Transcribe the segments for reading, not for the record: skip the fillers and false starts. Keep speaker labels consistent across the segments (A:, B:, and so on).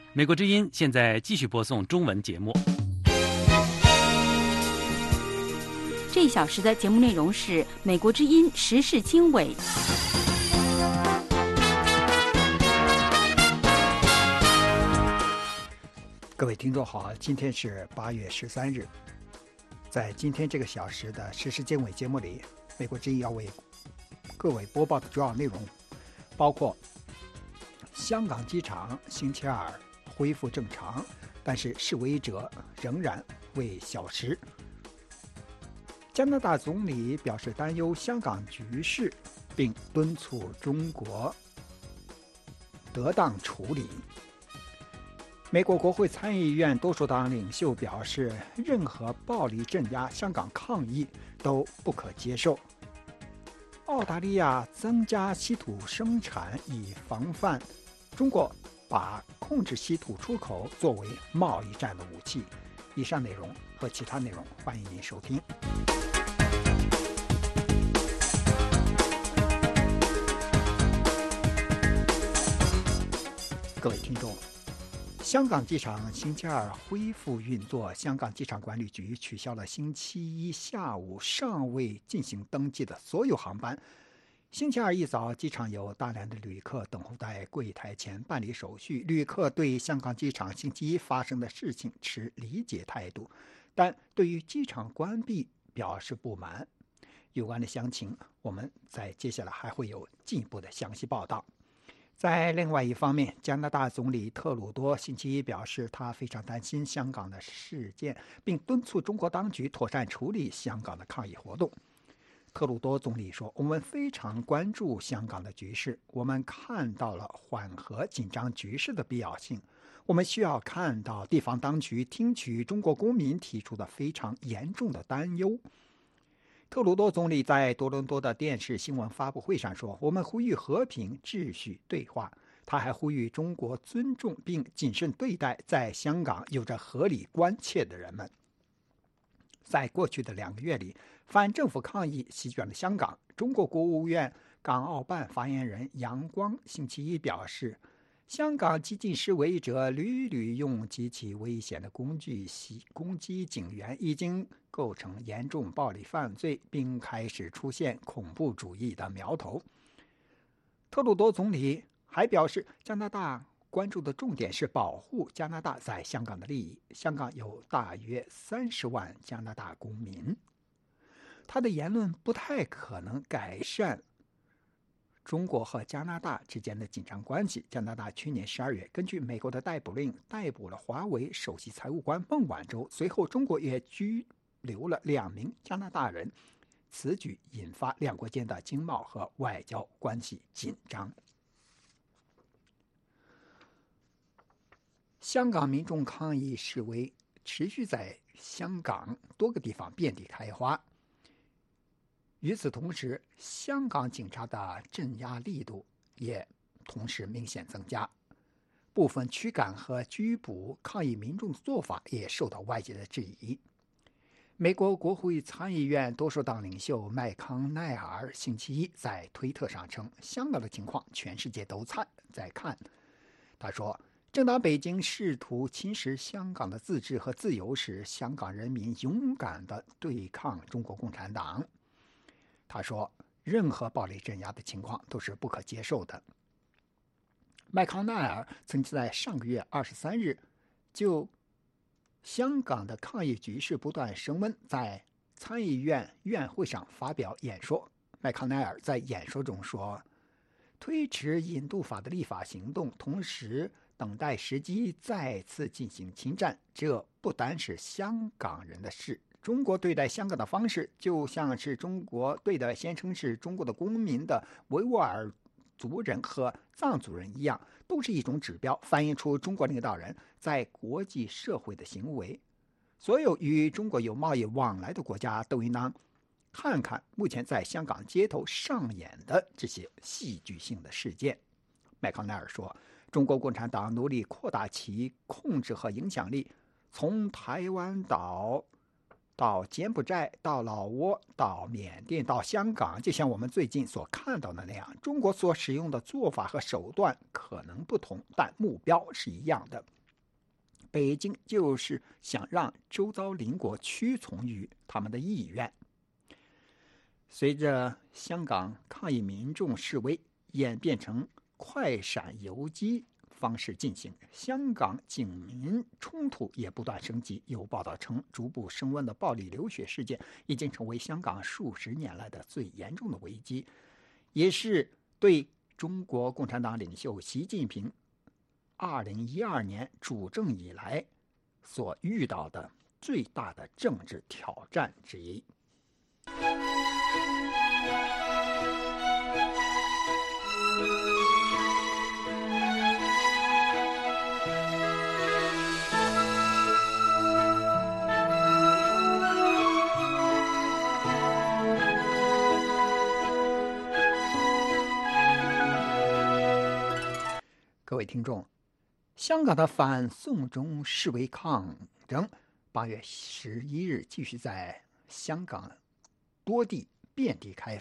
A: 美国之音现在继续播送中文节目。
B: 这一小时的节目内容是美国之音时事经纬。
C: 各位听众好，今天是8月13日。在今天这个小时的时事经纬节目里，美国之音要为各位播报的主要内容包括：香港机场星期二恢复正常，但是示威者仍然未消失；加拿大总理表示担忧香港局势，并敦促中国得当处理；美国国会参议院多数党领袖表示，任何暴力镇压香港抗议都不可接受；澳大利亚增加稀土生产以防范中国把控制稀土出口作为贸易战的武器。以上内容和其他内容，欢迎您收听。各位听众，香港机场星期二恢复运作，香港机场管理局取消了星期一下午尚未进行登记的所有航班。星期二一早，机场有大量的旅客等候在柜台前办理手续。旅客对香港机场星期一发生的事情持理解态度，但对于机场关闭表示不满。有关的详情，我们在接下来还会有进一步的详细报道。在另外一方面，加拿大总理特鲁多星期一表示，他非常担心香港的事件，并敦促中国当局妥善处理香港的抗议活动。特鲁多总理说，我们非常关注香港的局势，我们看到了缓和紧张局势的必要性，我们需要看到地方当局听取中国公民提出的非常严重的担忧。特鲁多总理在多伦多的电视新闻发布会上说，我们呼吁和平、秩序、对话。他还呼吁中国尊重并谨慎对待在香港有着合理关切的人们。在过去的2个月里，反政府抗议席卷了香港。中国国务院港澳办发言人杨光星期一表示，香港激进示威者屡屡用极其危险的工具攻击警员，已经构成严重暴力犯罪，并开始出现恐怖主义的苗头。特鲁多总理还表示，加拿大关注的重点是保护加拿大在香港的利益。香港有大约30万加拿大公民。他的言论不太可能改善中国和加拿大之间的紧张关系。加拿大去年12月根据美国的逮捕令逮捕了华为首席财务官孟晚舟，随后中国也拘留了2名加拿大人，此举引发两国间的经贸和外交关系紧张。香港民众抗议示威持续在香港多个地方遍地开花。与此同时，香港警察的镇压力度也同时明显增加，部分驱赶和拘捕抗议民众的做法也受到外界的质疑。美国国会参议院多数党领袖麦康奈尔星期一在推特上称，香港的情况全世界都在看。他说，正当北京试图侵蚀香港的自治和自由时，香港人民勇敢地对抗中国共产党。他说，任何暴力镇压的情况都是不可接受的。麦康奈尔曾经在上个月23日就香港的抗议局势不断升温，在参议院院会上发表演说。麦康奈尔在演说中说，推迟引渡法的立法行动，同时等待时机再次进行侵占，这不单是香港人的事。中国对待香港的方式，就像是中国对待宣称是中国的公民的维吾尔族人和藏族人一样，都是一种指标，反映出中国领导人在国际社会的行为。所有与中国有贸易往来的国家都应当看看目前在香港街头上演的这些戏剧性的事件。麦康奈尔说，中国共产党努力扩大其控制和影响力，从台湾岛到柬埔寨，到老挝，到缅甸，到香港，就像我们最近所看到的那样，中国所使用的做法和手段可能不同，但目标是一样的。 北京就是想让周遭邻国屈从于他们的意愿。随着香港抗议民众示威演变成快闪游击方式进行，香港警民冲突也不断升级。有报道称，逐步升温的暴力流血事件已经成为香港数十年来的最严重的危机，也是对中国共产党领袖习近平2012年主政以来所遇到的最大的政治挑战之一。各位听众，香港的反送中示威抗争8月11日继续在香港多地遍地开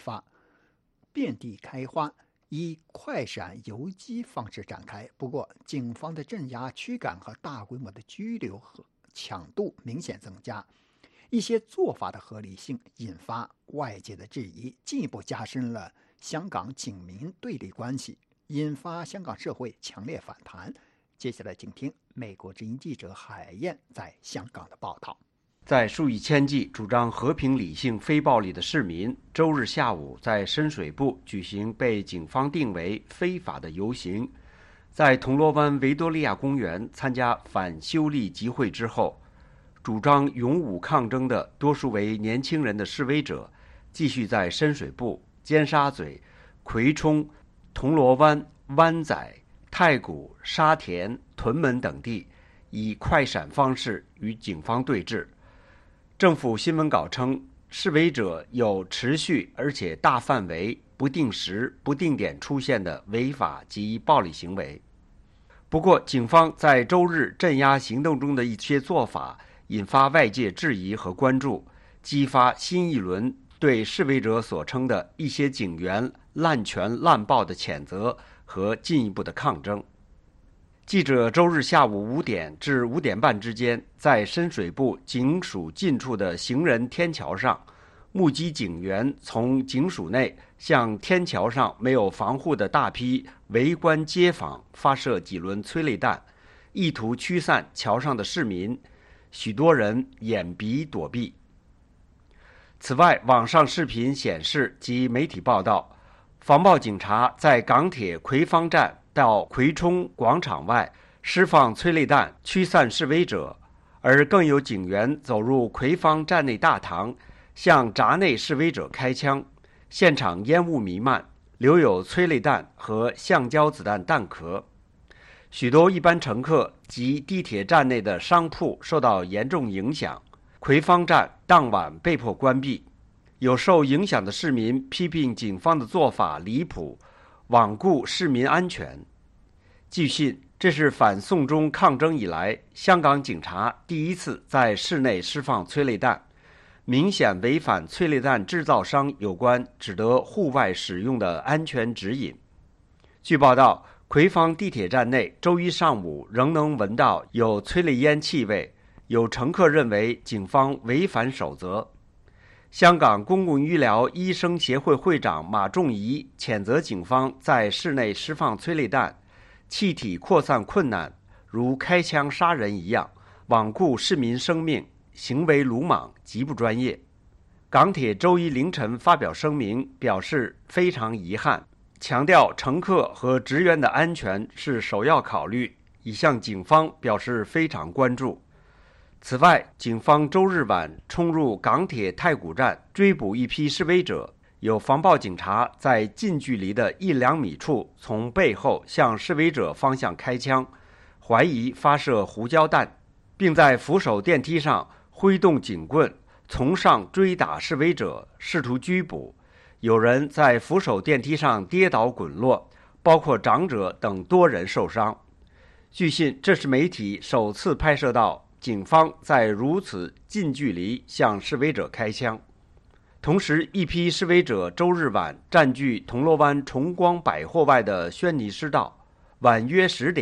C: 花，以快闪游击方式展开。不过，警方的镇压、驱赶和大规模的拘留和抢渡明显增加，一些做法的合理性引发外界的质疑，进一步加深了香港警民对立关系，引发香港社会强烈反弹。接下来请听美国之音记者海燕在香港的报道。
D: 在数以千计主张和平理性非暴力的市民周日下午在深水埗举行被警方定为非法的游行，在铜锣湾维多利亚公园参加反修例集会之后，主张勇武抗争的多数为年轻人的示威者继续在深水埗、尖沙咀、葵涌、铜锣湾、湾仔、太古、沙田、屯门等地以快闪方式与警方对峙。政府新闻稿称，示威者有持续而且大范围、不定时、不定点出现的违法及暴力行为。不过，警方在周日镇压行动中的一些做法引发外界质疑和关注，激发新一轮对示威者所称的一些警员滥权滥暴的谴责和进一步的抗争。记者周日下午5点至5点半之间，在深水埗警署近处的行人天桥上，目击警员从警署内向天桥上没有防护的大批围观街坊发射几轮催泪弹，意图驱散桥上的市民，许多人掩鼻躲避。此外，网上视频显示及媒体报道，防暴警察在港铁葵芳站到葵涌广场外释放催泪弹驱散示威者，而更有警员走入葵芳站内大堂向闸内示威者开枪，现场烟雾弥漫，留有催泪弹和橡胶子弹弹壳。许多一般乘客及地铁站内的商铺受到严重影响，葵芳站当晚被迫关闭。有受影响的市民批评警方的做法离谱，罔顾市民安全。据信，这是反送中抗争以来香港警察第一次在市内释放催泪弹，明显违反催泪弹制造商有关只得户外使用的安全指引。据报道，葵芳地铁站内周一上午仍能闻到有催泪烟气味，有乘客认为警方违反守则。香港公共医疗医生协会会长马仲仪谴责警方在市内释放催泪弹，气体扩散困难，如开枪杀人一样，罔顾市民生命，行为鲁莽，极不专业。港铁周一凌晨发表声明，表示非常遗憾，强调乘客和职员的安全是首要考虑，已向警方表示非常关注。此外，警方周日晚冲入港铁太古站追捕一批示威者，有防暴警察在近距离的1-2米处从背后向示威者方向开枪，怀疑发射胡椒弹，并在扶手电梯上挥动警棍从上追打示威者，试图拘捕。有人在扶手电梯上跌倒滚落，包括长者等多人受伤。据信，这是媒体首次拍摄到警方在如此近距离向示威者开枪。同时，一批示威者周日晚占据铜锣湾崇光百货外的轩尼诗道，晚约10点，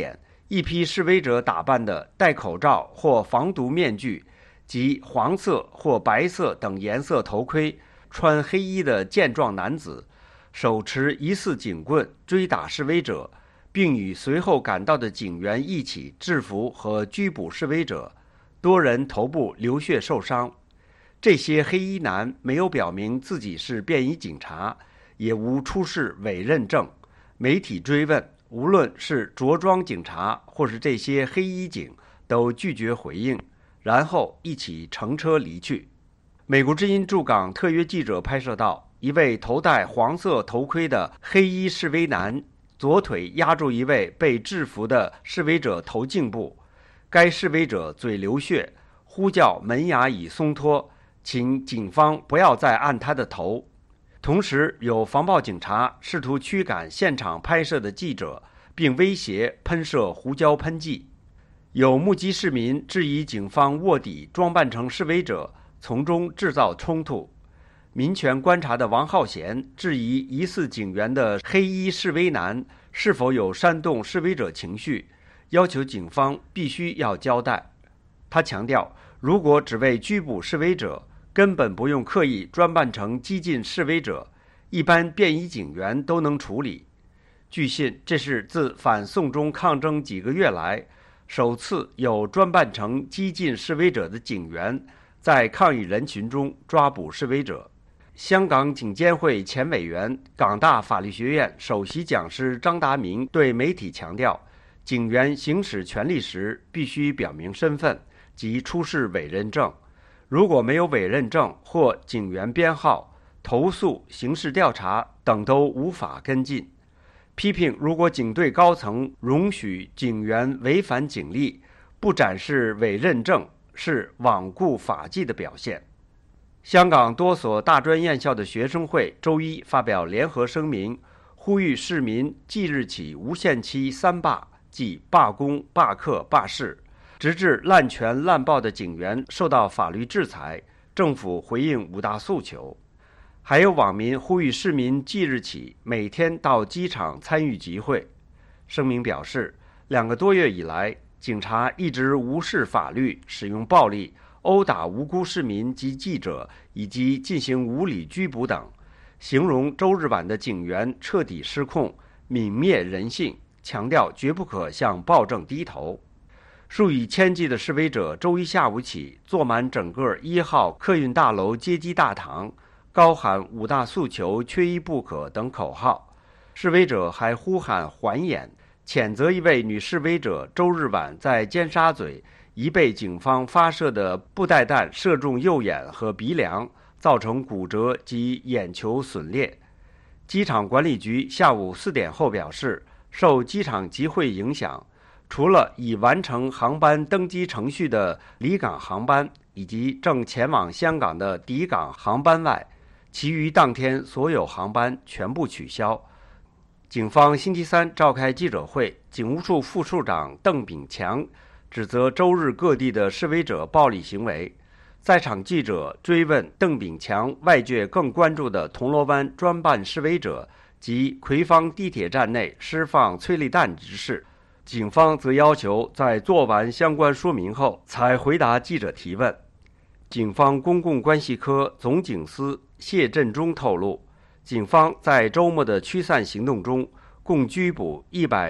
D: 一批示威者打扮的戴口罩或防毒面具及黄色或白色等颜色头盔、穿黑衣的健壮男子，手持疑似警棍追打示威者，并与随后赶到的警员一起制服和拘捕示威者，多人头部流血受伤。这些黑衣男没有表明自己是便衣警察，也无出示委任证。媒体追问，无论是着装警察或是这些黑衣警，都拒绝回应，然后一起乘车离去。美国之音驻港特约记者拍摄到，一位头戴黄色头盔的黑衣示威男左腿压住一位被制服的示威者头颈部，该示威者嘴流血，呼叫门牙已松脱，请警方不要再按他的头。同时有防暴警察试图驱赶现场拍摄的记者，并威胁喷射胡椒喷剂。有目击市民质疑警方卧底装扮成示威者，从中制造冲突。民权观察的王浩贤质疑疑似警员的黑衣示威男是否有煽动示威者情绪，要求警方必须要交代。他强调，如果只为拘捕示威者，根本不用刻意装扮成激进示威者，一般便衣警员都能处理。据信，这是自反送中抗争几个月来，首次有装扮成激进示威者的警员在抗议人群中抓捕示威者。香港警监会前委员、港大法律学院首席讲师张达明对媒体强调，警员行使权力时必须表明身份及出示委任证，如果没有委任证或警员编号，投诉、刑事调查等都无法跟进。批评如果警队高层容许警员违反警例，不展示委任证，是罔顾法纪的表现。香港多所大专院校的学生会周一发表联合声明，呼吁市民即日起无限期三罢，即罢工、罢课、罢市，直至滥权滥暴的警员受到法律制裁，政府回应五大诉求。还有网民呼吁市民即日起每天到机场参与集会。声明表示，2个多月以来，警察一直无视法律，使用暴力殴打无辜市民及记者，以及进行无理拘捕等，形容周日晚的警员彻底失控，泯灭人性，强调绝不可向暴政低头。数以千计的示威者周一下午起坐满整个1号客运大楼接机大堂，高喊五大诉求缺一不可等口号。示威者还呼喊还眼，谴责一位女示威者周日晚在尖沙咀已被警方发射的布袋弹射中右眼和鼻梁，造成骨折及眼球损裂。机场管理局下午4点后表示，受机场集会影响，除了已完成航班登机程序的离港航班以及正前往香港的抵港航班外，其余当天所有航班全部取消。警方星期三召开记者会，警务处副处长邓炳强指责周日各地的示威者暴力行为。在场记者追问邓炳强外界更关注的铜锣湾专办示威者及葵芳地铁站内释放催泪弹之事，警方则要求在做完相关说明后才回答记者提问。警方公共关系科总警司谢振中透露，警方在周末的驱散行动中共拘捕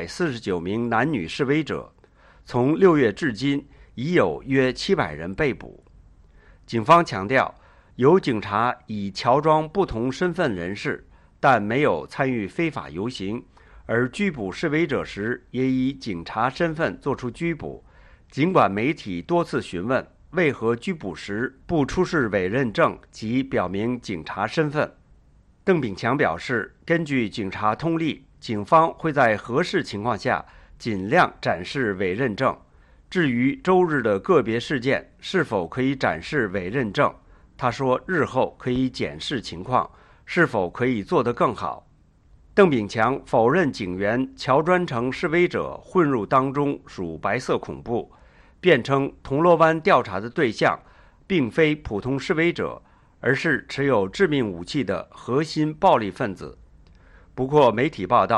D: 149名男女示威者，从6月至今已有约700人被捕。警方强调，有警察已乔装不同身份人士，但没有参与非法游行，而拘捕示威者时也以警察身份作出拘捕。尽管媒体多次询问为何拘捕时不出示委任证及表明警察身份，邓炳强表示，根据警察通例，警方会在合适情况下尽量展示委任证。至于周日的个别事件是否可以展示委任证，他说日后可以检视情况，是否可以做得更好。邓炳强否认警员乔装成示威者混入当中属白色恐怖，辩称铜锣湾调查的对象并非普通示威者，而是持有致命武器的核心暴力分子。不过媒体报道，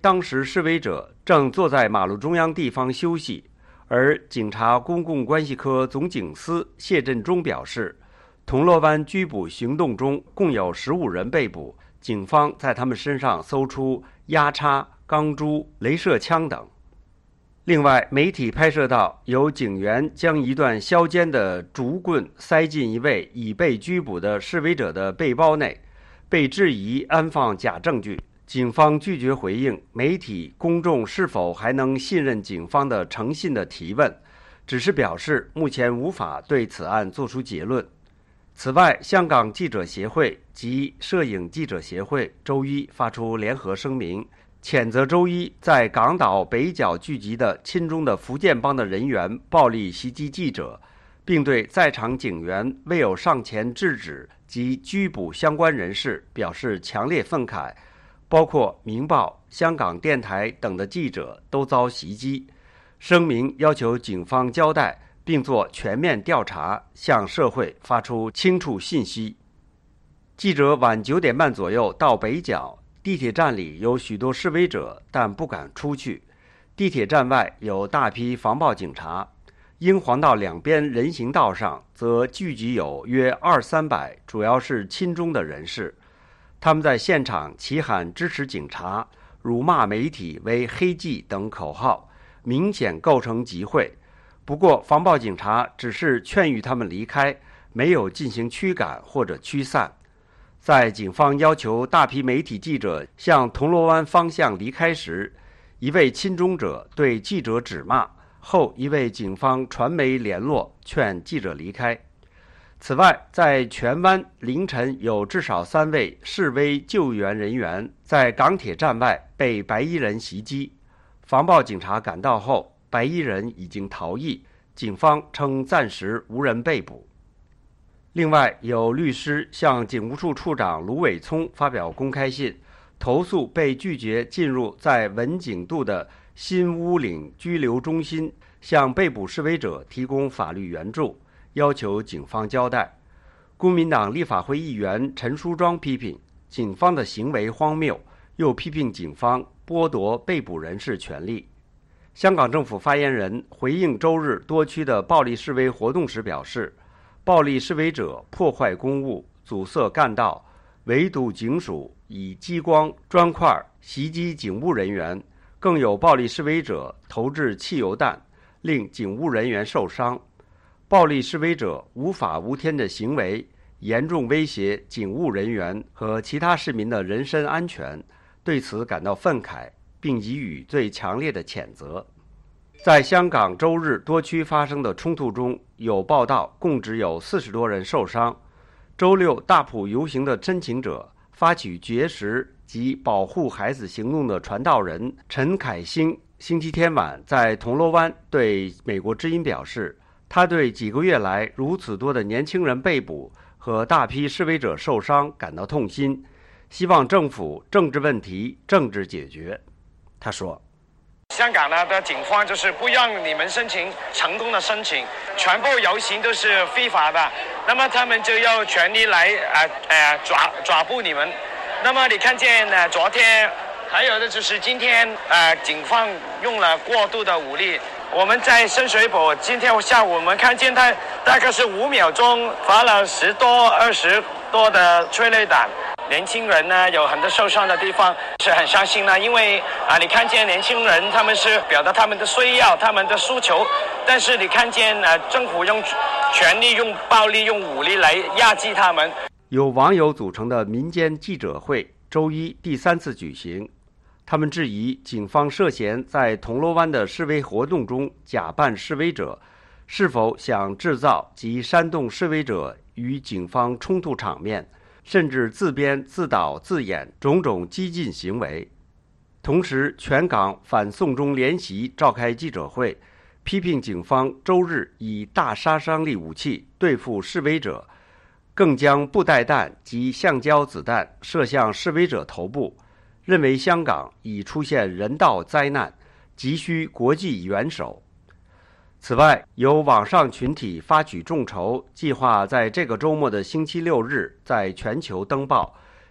D: 当时示威者正坐在马路中央地方休息，而警察公共关系科总警司谢振中表示，铜锣湾拘捕行动中共有15人被捕，警方在他们身上搜出压叉、钢珠、雷射枪等。另外，媒体拍摄到有警员将一段削尖的竹棍塞进一位已被拘捕的示威者的背包内，被质疑安放假证据。警方拒绝回应媒体公众是否还能信任警方的诚信的提问，只是表示目前无法对此案作出结论。此外，香港记者协会及摄影记者协会周一发出联合声明，谴责周一在港岛北角聚集的亲中的福建帮的人员暴力袭击记者，并对在场警员未有上前制止及拘捕相关人士表示强烈愤慨，包括《明报》、香港电台等的记者都遭袭击。声明要求警方交代并做全面调查，向社会发出清楚信息。记者晚9点半左右到北角，地铁站里有许多示威者，但不敢出去。地铁站外有大批防暴警察，英皇道两边人行道上则聚集有约200-300，主要是亲中的人士。他们在现场齐喊支持警察、辱骂媒体为黑记等口号，明显构成集会。不过，防暴警察只是劝喻他们离开，没有进行驱赶或者驱散。在警方要求大批媒体记者向铜锣湾方向离开时，一位亲中者对记者指骂，后一位警方传媒联络劝记者离开。此外，在荃湾凌晨有至少3位示威救援人员在港铁站外被白衣人袭击，防暴警察赶到后，白衣人已经逃逸，警方称暂时无人被捕。另外，有律师向警务处处长卢伟聪发表公开信，投诉被拒绝进入在文景渡的新乌岭拘留中心，向被捕示威者提供法律援助，要求警方交代。公民党立法会议员陈淑庄批评警方的行为荒谬，又批评警方剥夺被捕人士权利。香港政府发言人回应周日多区的暴力示威活动时表示，暴力示威者破坏公物、阻塞干道、围堵警署，以激光、砖块袭击警务人员，更有暴力示威者投掷汽油弹，令警务人员受伤。暴力示威者无法无天的行为严重威胁警务人员和其他市民的人身安全，对此感到愤慨，并给予最强烈的谴责。在香港周日多区发生的冲突中，有报道共只有40多人受伤。周六大埔游行的申请者、发起绝食及保护孩子行动的传道人陈凯兴星期天晚在铜锣湾对美国之音表示，他对几个月来如此多的年轻人被捕和大批示威者受伤感到痛心，希望政府政治问题政治解决。他说，
E: 香港的警方就是不让你们申请成功的申请，全部游行都是非法的，那么他们就要全力来抓捕你们。那么你看见昨天还有的就是今天警方用了过度的武力。我们在深水埗今天下午我们看见他大概是5秒钟发了10多20多的催泪弹。年轻人呢有很多受伤的地方，是很伤心的，因为你看见年轻人他们是表达他们的需要、他们的诉求，但是你看见政府用权力、用暴力、用武力来压制他们。
D: 有网友组成的民间记者会周一第3次举行，他们质疑警方涉嫌在铜锣湾的示威活动中假扮示威者，是否想制造及煽动示威者与警方冲突场面，甚至自编自导自演种种激进行为。同时，全港反送中联席召开记者会，批评警方周日以大杀伤力武器对付示威者，更将布袋弹及橡胶子弹射向示威者头部，认为香港已出现人道灾难，急需国际援手。此外，有网上群体发起众筹，计划在这个周末的星期6日在全球登报，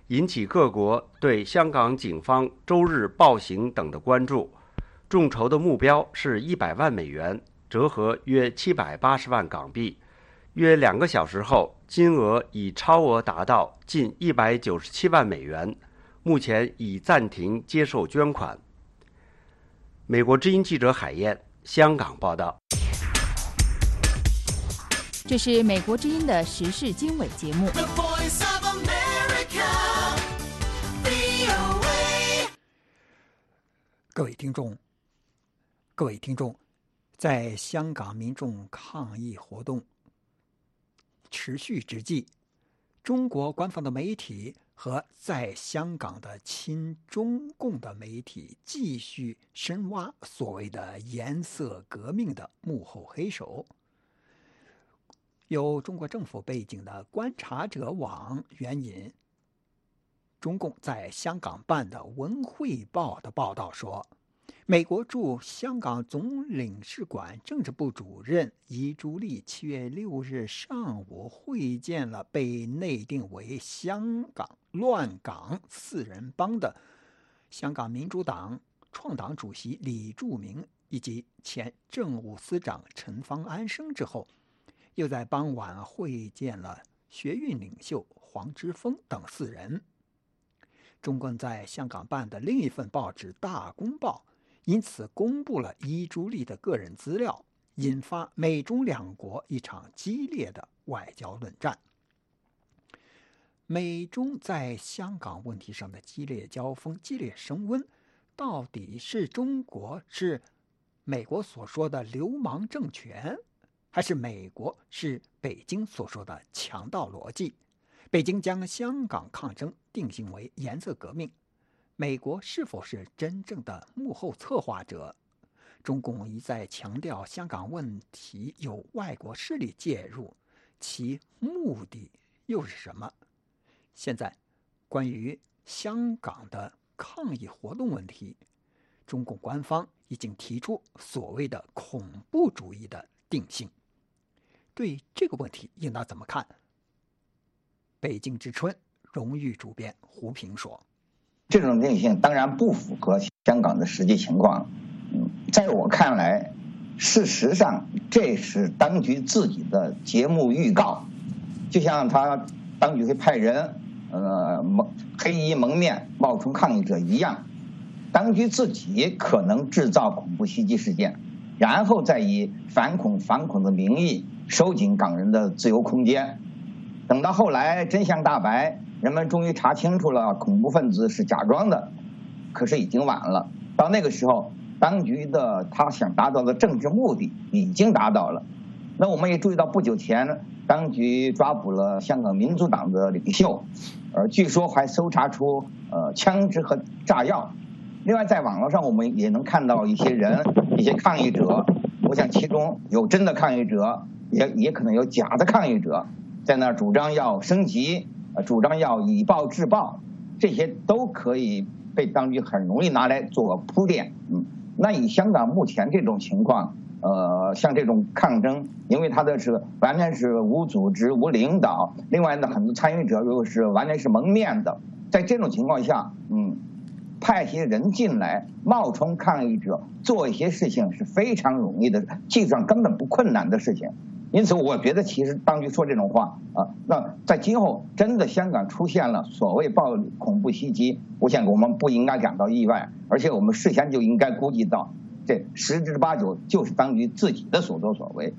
D: 引起各国对香港警方周日暴行等的关注。众筹的目标是100万美元，折合约780万港币。约2个小时后，金额已超额达到近197万美元，目前已暂停接受捐款。美国之音记者海燕，香港报道。
B: 这是美国之音的时事经纬节目。
C: 各位听众，在香港民众抗议活动持续之际，中国官方的媒体和在香港的亲中共的媒体继续深挖所谓的颜色革命的幕后黑手。有中国政府背景的观察者网援引中共在香港办的《文汇报》的报道说，美国驻香港总领事馆政治部主任伊朱莉7月6日上午会见了被内定为香港乱港4人帮的香港民主党创党主席李柱铭以及前政务司长陈方安生之后，又在傍晚会见了学运领袖黄之锋等4人。中共在香港办的另一份报纸《大公报》因此公布了伊朱莉的个人资料，引发美中两国一场激烈的外交论战。美中在香港问题上的激烈交锋、激烈升温，到底是中国是美国所说的流氓政权，还是美国是北京所说的强盗逻辑？北京将香港抗争定性为颜色革命，美国是否是真正的幕后策划者？中共一再强调香港问题有外国势力介入，其目的又是什么？现在，关于香港的抗议活动问题，中共官方已经提出所谓的恐怖主义的定性。对这个问题应当怎么看？北京之春荣誉主编胡平说，
F: 这种定性当然不符合香港的实际情况。在我看来，事实上这是当局自己的节目预告，就像当局会派人黑衣蒙面冒充抗议者一样，当局自己可能制造恐怖袭击事件，然后再以反恐的名义收紧港人的自由空间。等到后来真相大白，人们终于查清楚了恐怖分子是假装的，可是已经晚了。到那个时候，当局他想达到的政治目的已经达到了。那我们也注意到，不久前当局抓捕了香港民主党的领袖，据说还搜查出枪支和炸药。另外，在网络上我们也能看到一些人、一些抗议者，我想其中有真的抗议者，也可能有假的抗议者，在那主张要升级，主张要以暴制暴，这些都可以被当局很容易拿来做铺垫。那以香港目前这种情况，像这种抗争，因为它的是完全是无组织、无领导，另外呢，很多参与者又是完全是蒙面的，在这种情况下，派些人进来冒充抗议者做一些事情是非常容易的，技术上根本不困难的事情。因此我觉得其实当局说这种话那在今后真的香港出现了所谓恐怖袭击，我想我们不应该感到意外，而且我们事先就应该估计到这10之8九就是当局自己的所作所为。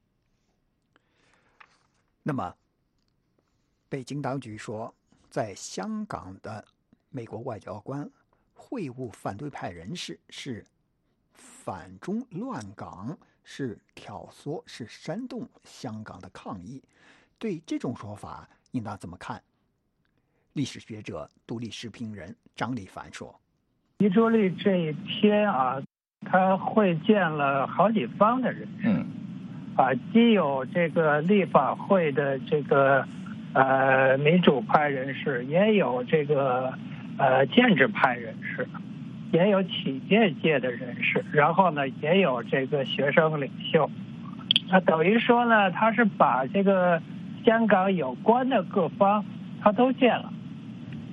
C: 那么北京当局说，在香港的美国外交官会晤反对派人士是反中乱港，是挑唆，是煽动香港的抗议。对这种说法应当怎么看？历史学者、独立时评人张立凡说，
G: 伊朱莉这一天他会见了好几方的人士，既有这个立法会的这个民主派人士，也有这个建制派人士，也有企业界的人士，然后呢，也有这个学生领袖。等于说呢，他是把这个香港有关的各方他都见了，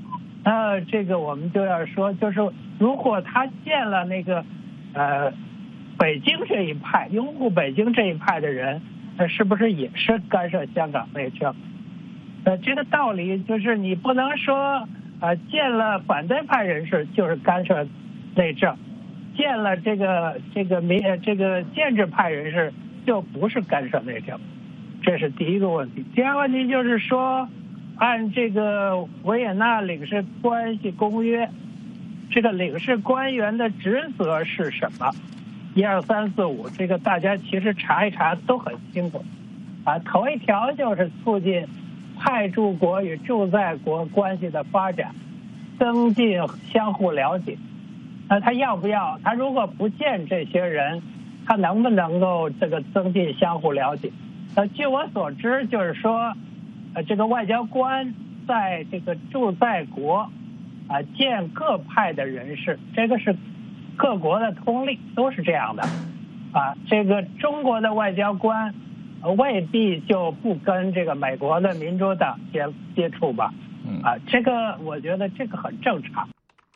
G: 那这个我们就要说，就是如果他建了那个北京这一派拥护北京这一派的人，是不是也是干涉香港内政？这个道理就是你不能说建了反对派人士就是干涉内政，建了这个建制派人士就不是干涉内政，这是第一个问题。第二个问题就是说，按这个维也纳领事关系公约，这个领事官员的职责是什么？1、2、3、4、5，这个大家其实查一查都很清楚。头一条就是促进派驻国与驻在国关系的发展，增进相互了解。他要不要？他如果不见这些人，他能不能够这个增进相互了解？据我所知，就是说，这个外交官在这个驻在国见各派的人士，这个是各国的通例，都是这样的。这个中国的外交官未必就不跟这个美国的民主党接触吧？这个我觉得这个很正常。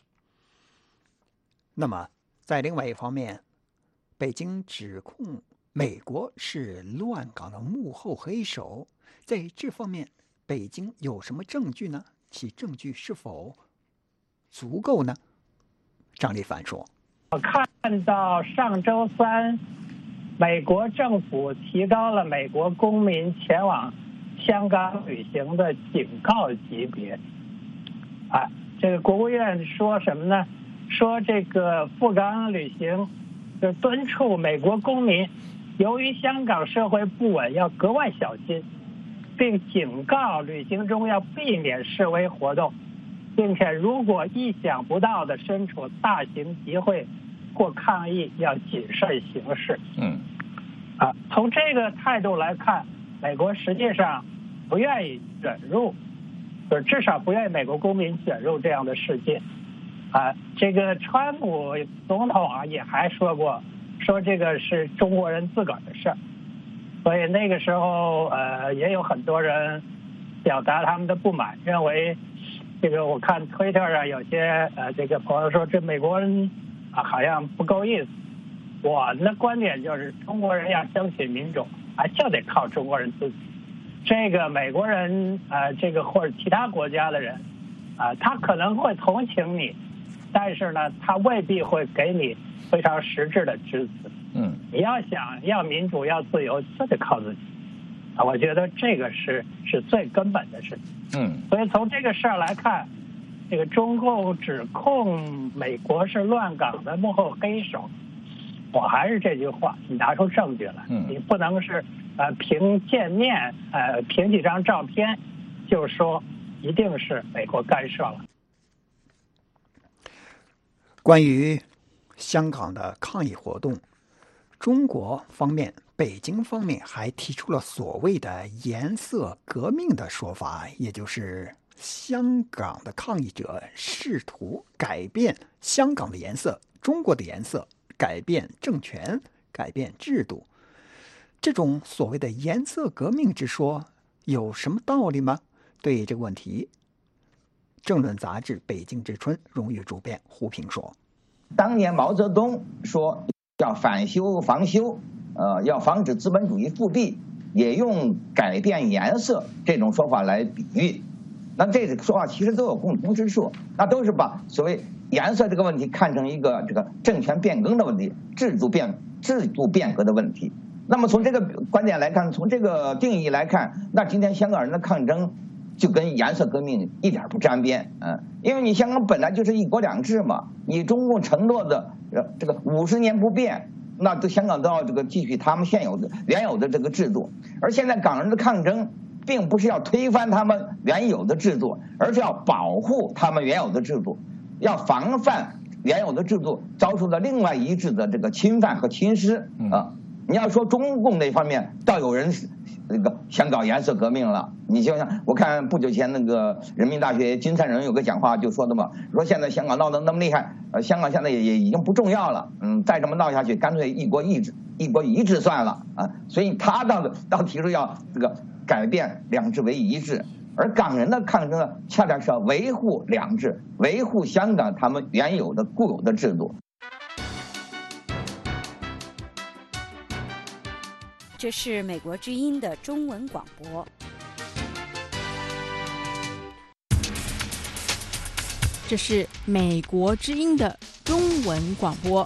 C: 那么，在另外一方面，北京指控美国是乱港的幕后黑手，在这方面，北京有什么证据呢？其证据是否足够呢？张立凡说：“
G: 我看到上周3，美国政府提高了美国公民前往香港旅行的警告级别。这个国务院说什么呢？说这个赴港旅行，就敦促美国公民，由于香港社会不稳，要格外小心，并警告旅行中要避免示威活动，并且如果意想不到的身处大型集会或抗议，要谨慎行事。从这个态度来看，美国实际上不愿意卷入，至少不愿意美国公民卷入这样的事件。这个川普总统也还说过，说这个是中国人自个儿的事儿，所以那个时候也有很多人表达他们的不满，认为这个我看推特上有些这个朋友说这美国人好像不够意思。我的观点就是中国人要争取民主就得靠中国人自己。这个美国人这个或者其他国家的人他可能会同情你，但是呢他未必会给你非常实质的支持。你要想要民主要自由，就得靠自己。我觉得这个是最根本的事情。所以从这个事儿来看，这个中共指控美国是乱港的幕后黑手，我还是这句话，你拿出证据来，你不能是凭见面凭几张照片就说一定是美国干涉了。
C: 关于香港的抗议活动，中国方面、北京方面还提出了所谓的颜色革命的说法，也就是香港的抗议者试图改变香港的颜色、中国的颜色，改变政权、改变制度。这种所谓的颜色革命之说有什么道理吗？对这个问题，政论杂志《北京之春》荣誉主编胡平说：“
F: 当年毛泽东说要反修防修，要防止资本主义复辟，也用改变颜色这种说法来比喻。那这个说法其实都有共同之处，那都是把所谓颜色这个问题看成一个这个政权变更的问题，制度变革的问题。那么从这个观点来看，从这个定义来看，那今天香港人的抗争就跟颜色革命一点不沾边。因为你香港本来就是一国两制嘛，你中共承诺的这个50年不变，那对香港都要这个继续他们原有的这个制度。而现在港人的抗争并不是要推翻他们原有的制度，而是要保护他们原有的制度，要防范原有的制度遭受到另外一制的这个侵犯和侵蚀。你要说中共那方面倒有人那个想搞颜色革命了，你就像我看不久前那个人民大学金灿荣有个讲话就说的嘛，说现在香港闹得那么厉害，香港现在也已经不重要了，再这么闹下去，干脆一国一制算了。所以他倒提出要这个改变两制为一制。 而港人的抗争呢，恰恰是要维护两制，维护香港他们原有的固有的制度。
B: 这是美国之音的中文广播。
H: 这是美国之音的中文广播。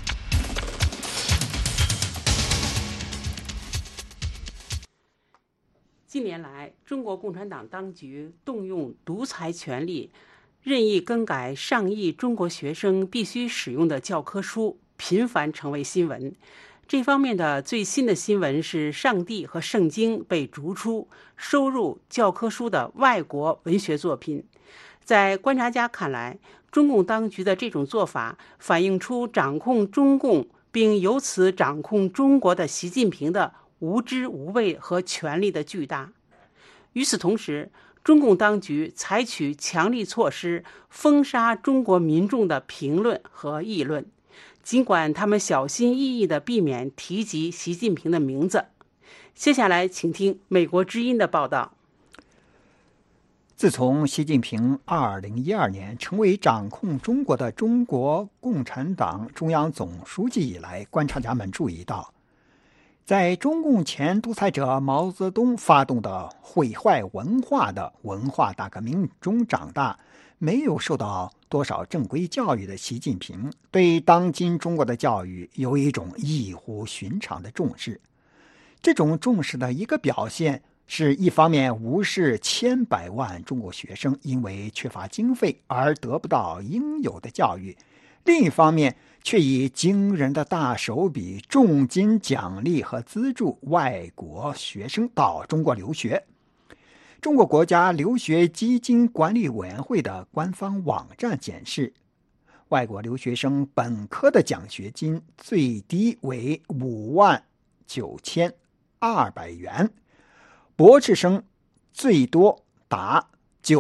I: 近年来，中国共产党当局动用独裁权力，任意更改上亿中国学生必须使用的教科书，频繁成为新闻。这方面的最新的新闻是，上帝和圣经被逐出，收入教科书的外国文学作品。在观察家看来，中共当局的这种做法反映出掌控中共并由此掌控中国的习近平的无知无畏和权力的巨大。与此同时，中共当局采取强力措施封杀中国民众的评论和议论，尽管他们小心翼翼地避免提及习近平的名字。接下来请听美国之音的报道。
C: 自从习近平2012年成为掌控中国的中国共产党中央总书记以来，观察家们注意到，在中共前独裁者毛泽东发动的毁坏文化的文化大革命中长大，没有受到多少正规教育的习近平，对当今中国的教育有一种异乎寻常的重视。这种重视的一个表现是，一方面无视千百万中国学生因为缺乏经费而得不到应有的教育，另一方面却以惊人的大手笔重金奖励和资助外国学生到中国留学。中国国家留学基金管理委员会的官方网站显示，外国留学生本科的奖学金最低为59200元，博士生最多达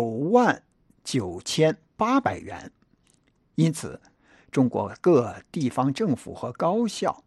C: 99800元。因此，中国各地方政府和高校，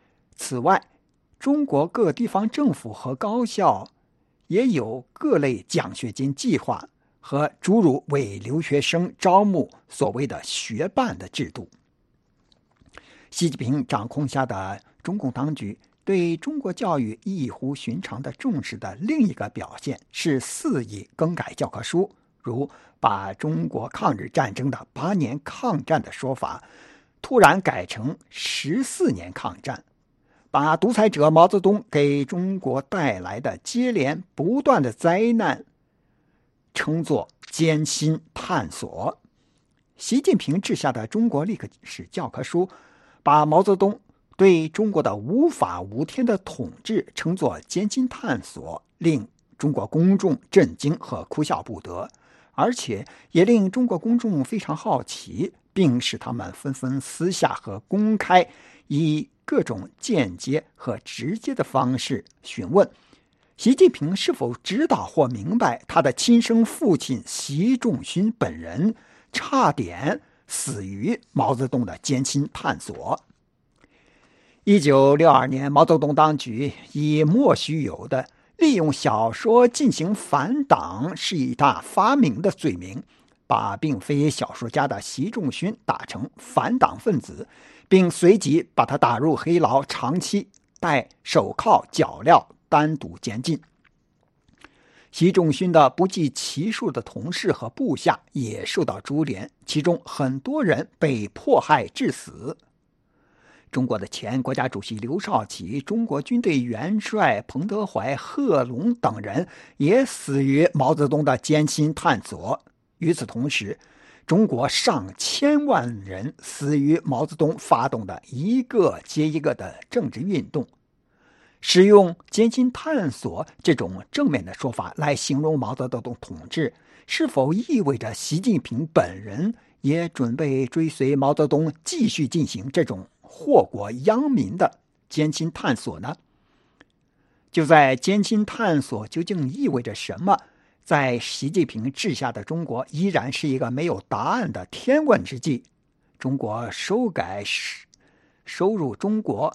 C: 也有各类奖学金计划和诸如为留学生招募所谓的学伴的制度。习近平掌控下的中共当局对中国教育异乎寻常的重视的另一个表现是肆意更改教科书，如把中国抗日战争的8年抗战的说法突然改成14年抗战，把独裁者毛泽东给中国带来的接连不断的灾难称作艰辛探索。习近平治下的中国历史教科书把毛泽东对中国的无法无天的统治称作艰辛探索，令中国公众震惊和哭笑不得，而且也令中国公众非常好奇，并使他们纷纷私下和公开以各种间接和直接的方式询问习近平是否知道或明白他的亲生父亲习仲勋本人差点死于毛泽东的艰辛探索。1962年，毛泽东当局以莫须有的利用小说进行反党是一大发明的罪名，把并非小说家的习仲勋打成反党分子，并随即把他打入黑牢，长期戴手铐脚镣，单独监禁。习仲勋的不计其数的同事和部下也受到株连，其中很多人被迫害致死。中国的前国家主席刘少奇、中国军队元帅彭德怀、贺龙等人也死于毛泽东的艰辛探索。与此同时，中国上千万人死于毛泽东发动的一个接一个的政治运动。使用艰辛探索这种正面的说法来形容毛泽东统治，是否意味着习近平本人也准备追随毛泽东继续进行这种祸国殃民的艰辛探索呢？就在艰辛探索究竟意味着什么，在习近平治下的中国依然是一个没有答案的天问之际，中国收入中国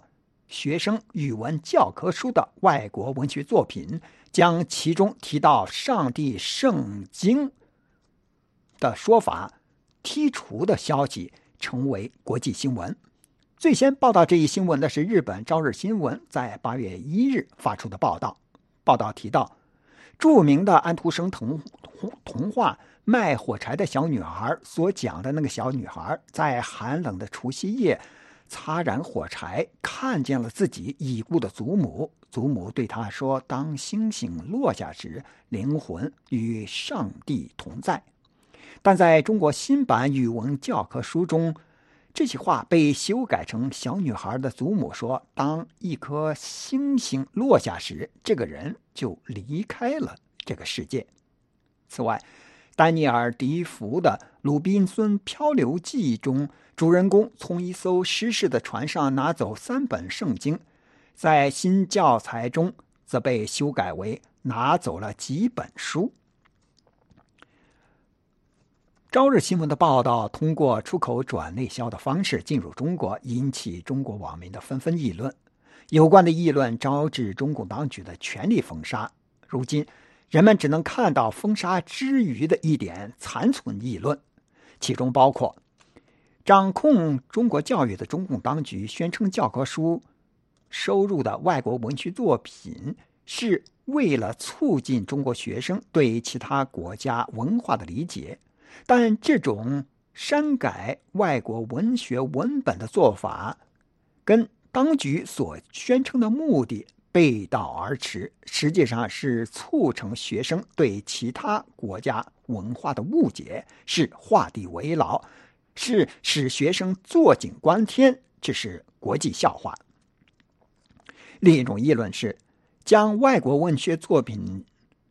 C: 学生语文教科书的外国文学作品，将其中提到上帝圣经的说法剔除的消息成为国际新闻。最先报道这一新闻的是日本朝日新闻在8月1日发出的报道。报道提到，著名的安徒生童话卖火柴的小女孩所讲的那个小女孩，在寒冷的除夕夜擦燃火柴，看见了自己已故的祖母。祖母对她说，当星星落下时，灵魂与上帝同在。但在中国新版语文教科书中，这句话被修改成小女孩的祖母说，当一颗星星落下时，这个人就离开了这个世界。此外，丹尼尔·迪福的《鲁滨孙漂流记》中，主人公从一艘失事的船上拿走3本圣经，在新教材中则被修改为拿走了几本书。朝日新闻的报道通过出口转内销的方式进入中国，引起中国网民的纷纷议论。有关的议论招致中共当局的全力封杀。如今人们只能看到封杀之余的一点残存议论，其中包括掌控中国教育的中共当局宣称教科书收入的外国文学作品是为了促进中国学生对其他国家文化的理解，但这种删改外国文学文本的做法跟当局所宣称的目的背道而驰，实际上是促成学生对其他国家文化的误解，是画地为牢，是使学生坐井观天，这是国际笑话。另一种议论是将外国文学作品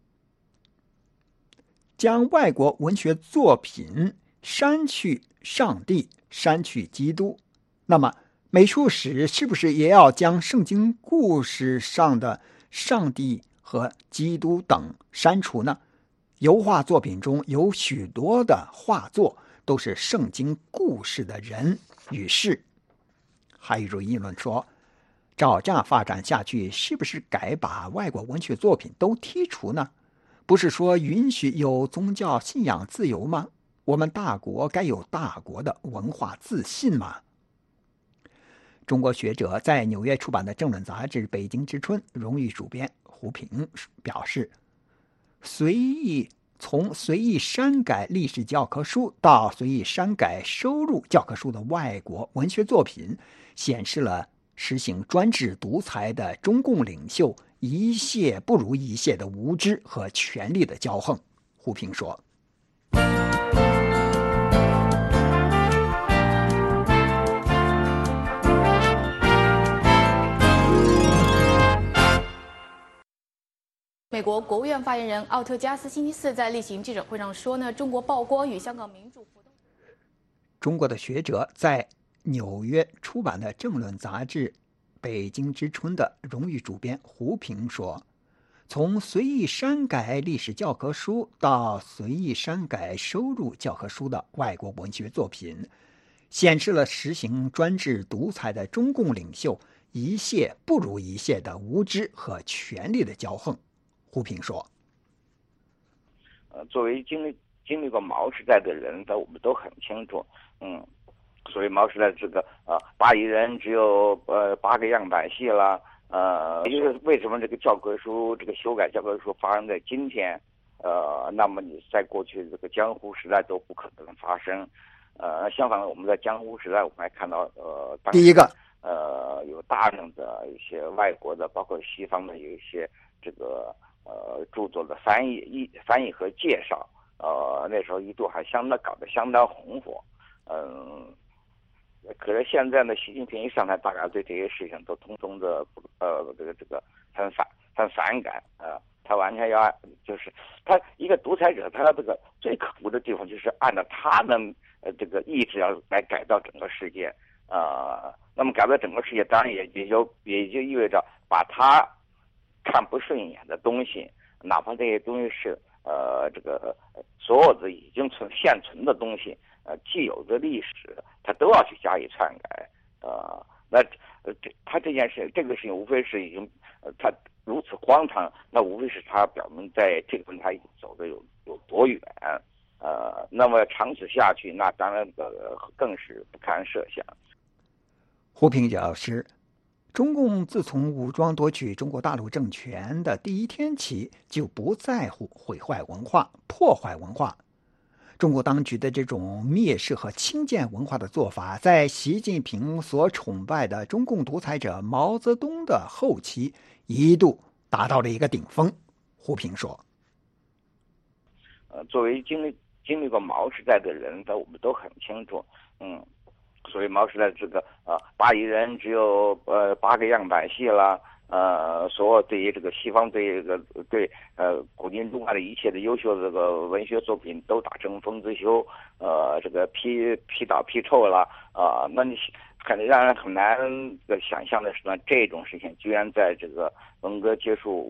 C: 删去上帝，删去基督。那么美术史是不是也要将圣经故事上的上帝和基督等删除呢？油画作品中有许多的画作都是圣经故事的人与事。还有一种议论说，照这样发展下去，是不是该把外国文学作品都剔除呢？不是说允许有宗教信仰自由吗？我们大国该有大国的文化自信吗？中国学者在纽约出版的政论杂志《北京之春》荣誉主编胡平表示，从随意删改历史教科书到随意删改收入教科书的外国文学作品，显示了实行专制独裁的中共领袖一切不如一切的无知和权力的骄横。胡平说，
J: 美国国务院发言人奥特加斯星期四在例行记者会上说呢，中国曝光与香港民主活动。
C: 中国的学者在纽约出版的政论杂志《北京之春》的荣誉主编胡平说，从随意删改历史教科书到随意删改收入教科书的外国文学作品，显示了实行专制独裁的中共领袖一切不如一切的无知和权力的骄横。胡平说，
K: 作为经历过毛时代的人，我们都很清楚，所谓毛时代这个8亿人只有8个样板戏啦，因为为什么这个教科书这个修改教科书发生在今天，那么你在过去这个江湖时代都不可能发生，相反我们在江湖时代我们还看到
C: 第一个
K: 有大量的一些外国的包括西方的有一些这个著作的翻译和介绍，那时候一度还搞得相当红火，可是现在呢，习近平一上台，大家对这些事情都通通的这个很反感啊，他完全要就是他一个独裁者，他这个最可恶的地方就是按照他的这个意志要来改造整个世界那么改造整个世界，当然也就意味着把他看不顺眼的东西，哪怕这些东西是这个所有的已经现存的东西，既有的历史，它都要去加以篡改。 那他这件事，这个事情无非是已经，他如此荒唐，那无非是他表明在这个问题他已经走得有多远。那么长此下去，那当然更是不堪设想。
C: 胡平表示，中共自从武装夺取中国大陆政权的第一天起，就不在乎毁坏文化、破坏文化。中国当局的这种蔑视和轻贱文化的做法，在习近平所崇拜的中共独裁者毛泽东的后期，一度达到了一个顶峰。胡平说：“
K: 作为经历过毛时代的人，我们都很清楚，所谓毛时代这个8亿人只有8个样板戏啦。”所有对于这个西方对古今中外的一切的优秀的这个文学作品都打成封之修，这个批倒批臭了那你让人很难想象的是呢，这种事情居然在这个文革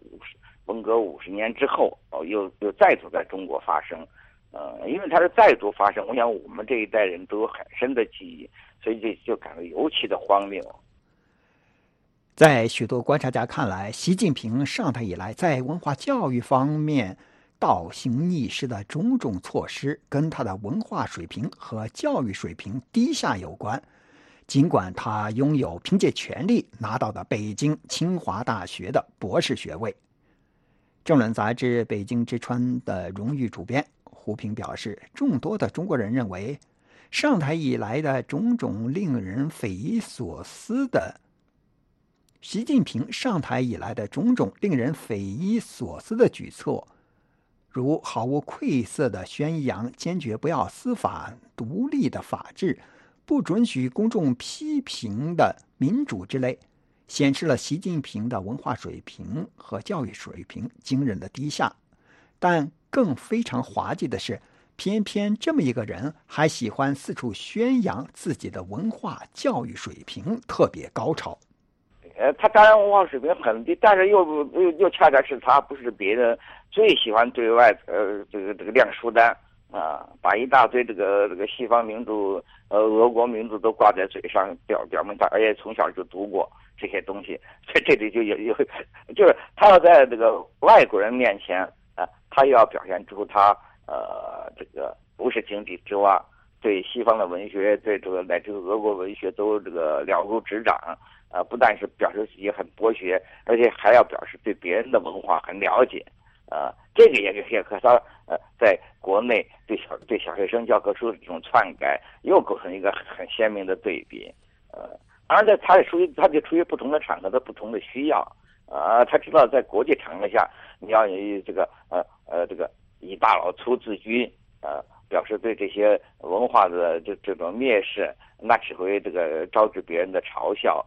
K: 50年之后又再度在中国发生，因为它是再度发生，我想我们这一代人都有很深的记忆，所以这就感到尤其的荒谬。
C: 在许多观察家看来，习近平上台以来在文化教育方面倒行逆施的种种措施，跟他的文化水平和教育水平低下有关。尽管他拥有凭借权力拿到的北京清华大学的博士学位。政论杂志《北京之春》的荣誉主编胡平表示，众多的中国人认为，上台以来的种种令人匪夷所思的习近平上台以来的种种令人匪夷所思的举措，如毫无愧色地宣扬坚决不要司法独立的法治，不准许公众批评的民主之类，显示了习近平的文化水平和教育水平惊人的低下。但更非常滑稽的是，偏偏这么一个人还喜欢四处宣扬自己的文化教育水平特别高超。
K: 他当然文化水平很低，但是又恰恰是他不是别人最喜欢对外这个亮书单把一大堆这个西方名著俄国名著都挂在嘴上，表明他而且从小就读过这些东西，所以这里就是他要在这个外国人面前他要表现出他这个不是井底之蛙，对西方的文学，对这个乃至俄国文学都这个了如指掌。不但是表示自己很博学，而且还要表示对别人的文化很了解。这个也和他在国内对小学生教科书的这种篡改，又构成一个很鲜明的对比。当然，他就出于不同的场合的不同的需要。他知道在国际场合下，你要以这个以大老粗自居，表示对这些文化的这种蔑视，那只会这个招致别人的嘲笑。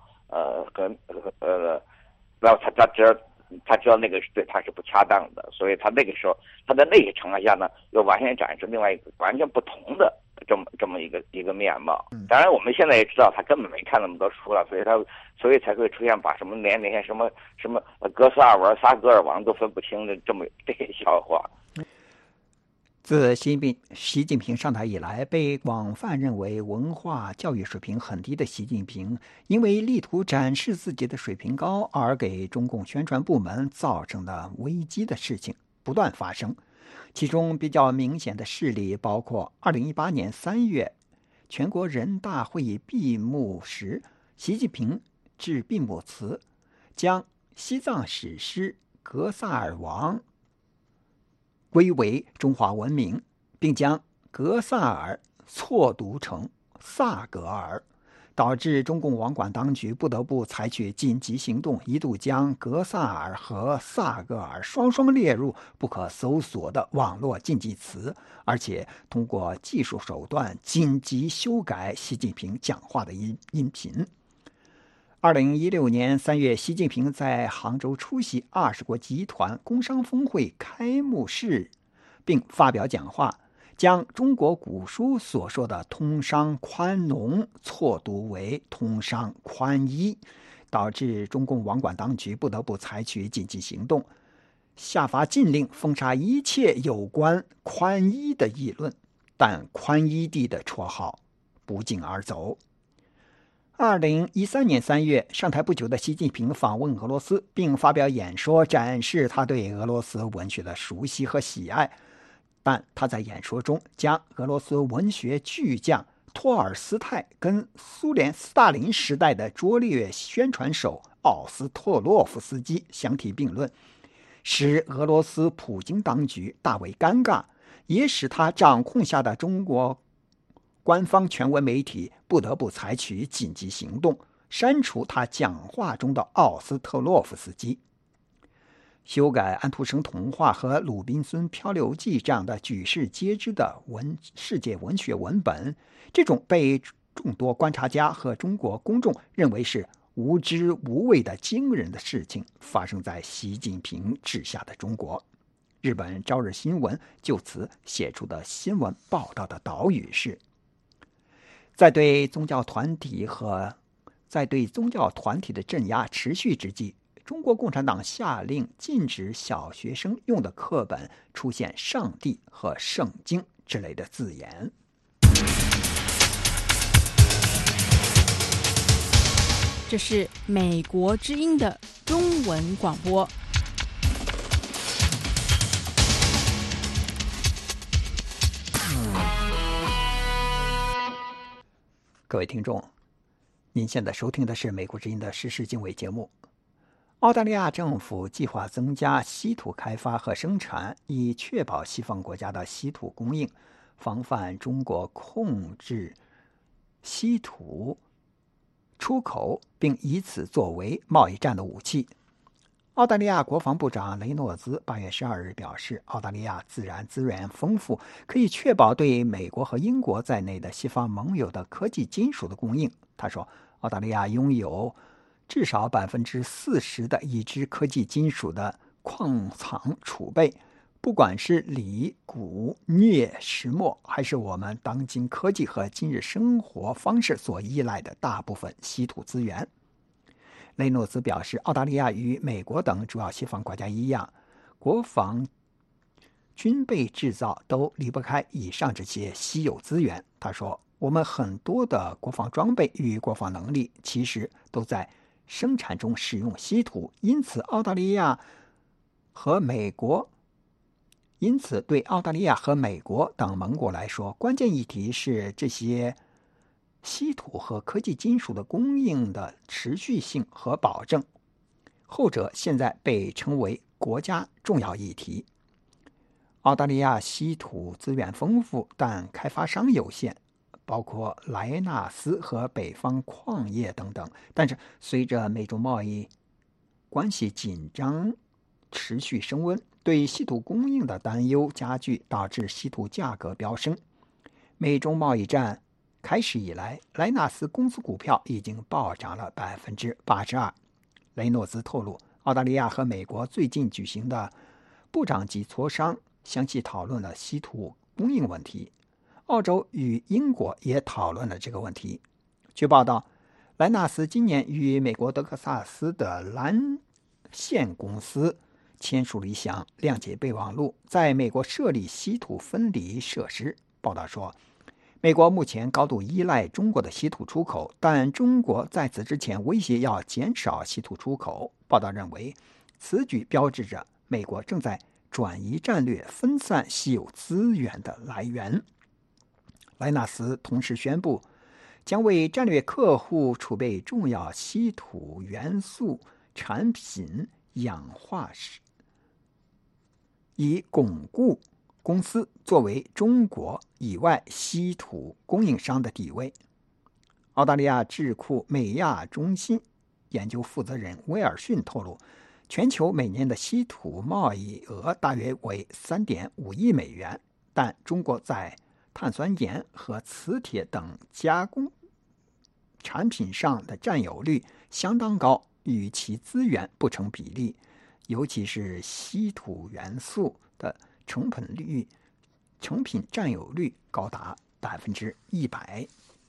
K: 然后他知道那个是对他是不恰当的，所以他那个时候他在那些场合下呢，又完全展示另外一个完全不同的这么一个面貌。当然，我们现在也知道他根本没看那么多书了，所以才会出现把什么连什么格萨尔王、撒格尔王都分不清的这些笑话。
C: 自习近平上台以来，被广泛认为文化教育水平很低的习近平，因为力图展示自己的水平高而给中共宣传部门造成的危机的事情不断发生。其中比较明显的事例包括2018年3月全国人大会议闭幕时，习近平致闭幕词，将西藏史诗《格萨尔王》归为中华文明，并将格萨尔错读成萨格尔，导致中共网管当局不得不采取紧急行动，一度将格萨尔和萨格尔双双列入不可搜索的网络禁忌词，而且通过技术手段紧急修改习近平讲话的音频。2016年3月，习近平在杭州出席20国集团工商峰会开幕式，并发表讲话，将中国古书所说的通商宽农错读为通商宽衣，导致中共网管当局不得不采取紧急行动，下发禁令封杀一切有关宽衣的议论，但宽衣帝的绰号不胫而走。 2013年3月，上台不久的习近平访问俄罗斯，并发表演说，展示他对俄罗斯文学的熟悉和喜爱。但他在演说中将俄罗斯文学巨匠托尔斯泰跟苏联斯大林时代的拙劣宣传手奥斯特洛夫斯基相提并论，使俄罗斯普京当局大为尴尬，也使他掌控下的中国官方权威媒体不得不采取紧急行动，删除他讲话中的奥斯特洛夫斯基。修改安徒生童话和鲁滨孙漂流记这样的举世皆知的世界文学文本，这种被众多观察家和中国公众认为是无知无畏的惊人的事情，发生在习近平治下的中国。日本朝日新闻就此写出的新闻报道的导语是：在对宗教团体的镇压持续之际，中国共产党下令禁止小学生用的课本出现上帝和圣经之类的字眼。
H: 这是美国之音的中文广播。
C: 各位听众，您现在收听的是美国之音的时事经纬节目。澳大利亚政府计划增加稀土开发和生产，以确保西方国家的稀土供应，防范中国控制稀土出口，并以此作为贸易战的武器。澳大利亚国防部长雷诺兹8月12日表示，澳大利亚自然资源丰富，可以确保对美国和英国在内的西方盟友的科技金属的供应。他说，澳大利亚拥有至少40%的已知科技金属的矿藏储备，不管是锂、钴、镍、石墨，还是我们当今科技和今日生活方式所依赖的大部分稀土资源。雷诺兹表示，澳大利亚与美国等主要西方国家一样，国防军备制造都离不开以上这些稀有资源。他说，我们很多的国防装备与国防能力其实都在生产中使用稀土，因此对澳大利亚和美国等盟国来说，关键议题是这些稀土和科技金属的供应的持续性和保证，后者现在被称为国家重要议题。澳大利亚稀土资源丰富，但开发商有限，包括莱纳斯和北方矿业等等。但是随着美中贸易关系紧张持续升温，对稀土供应的担忧加剧，导致稀土价格飙升。美中贸易战开始以来，莱纳斯公司股票已经暴涨了82%。雷诺兹透露，澳大利亚和美国最近举行的部长级磋商详细讨论了稀土供应问题。澳洲与英国也讨论了这个问题。据报道，莱纳斯今年与美国德克萨斯的蓝线公司签署了一项谅解备忘录，在美国设立稀土分离设施。报道说，美国目前高度依赖中国的稀土出口，但中国在此之前威胁要减少稀土出口。报道认为，此举标志着美国正在转移战略，分散稀有资源的来源。莱纳斯同时宣布，将为战略客户储备重要稀土元素产品氧化石，以巩固公司作为中国以外稀土供应商的地位。澳大利亚智库美亚中心研究负责人威尔逊透露，全球每年的稀土贸易额大约为3.5亿美元，但中国在碳酸盐和磁铁等加工产品上的占有率相当高，与其资源不成比例，尤其是稀土元素的成品占有率高达100%。